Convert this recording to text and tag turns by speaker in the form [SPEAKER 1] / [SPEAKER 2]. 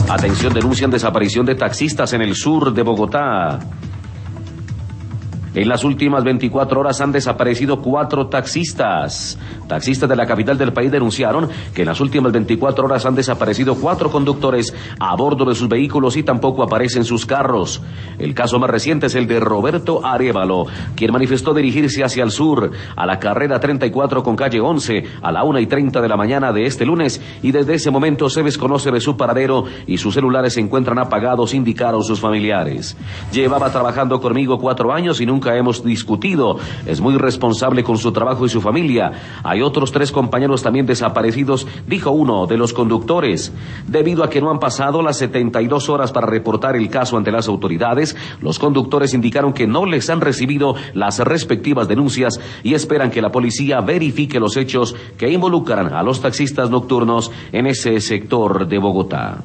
[SPEAKER 1] Atención, denuncian desaparición de taxistas en el sur de Bogotá. En las últimas 24 horas han desaparecido 4 taxistas. Taxistas de la capital del país denunciaron que en las últimas 24 horas han desaparecido 4 conductores a bordo de sus vehículos y tampoco aparecen sus carros. El caso más reciente es el de Roberto Arévalo, quien manifestó dirigirse hacia el sur, a la carrera 34 con calle 11, a la 1:30 de la mañana de este lunes, y desde ese momento se desconoce de su paradero y sus celulares se encuentran apagados, indicaron sus familiares. Llevaba trabajando conmigo 4 años y nunca hemos discutido. Es muy responsable con su trabajo y su familia. Hay otros 3 compañeros también desaparecidos, dijo uno de los conductores. Debido a que no han pasado las 72 horas para reportar el caso ante las autoridades, los conductores indicaron que no les han recibido las respectivas denuncias y esperan que la policía verifique los hechos que involucran a los taxistas nocturnos en ese sector de Bogotá.